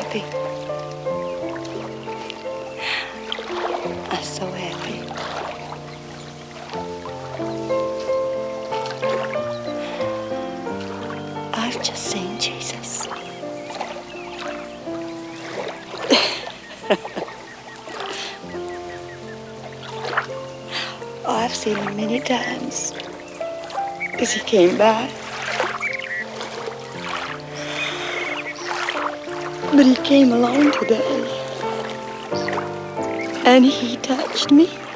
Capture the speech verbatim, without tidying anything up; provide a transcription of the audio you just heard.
happy. I'm so happy. I've just seen Jesus. Oh, I've seen him many times as he came by. But he came along today, and he touched me.